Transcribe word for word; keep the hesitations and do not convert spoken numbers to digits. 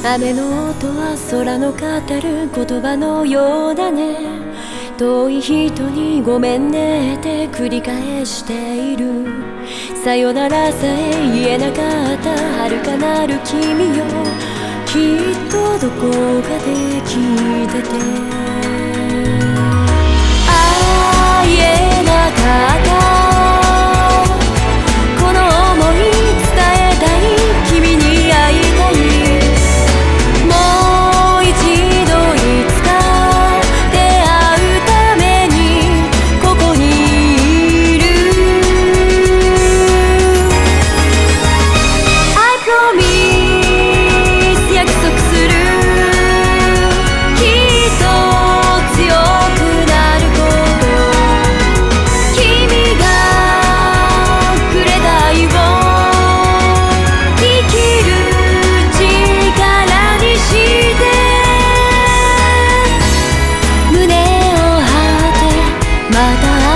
雨の音は空の語る言葉のようだね。遠い人にごめんねって繰り返している。さよならさえ言えなかった遥かなる君よ、きっとどこかで聞いてて。会えなかったまた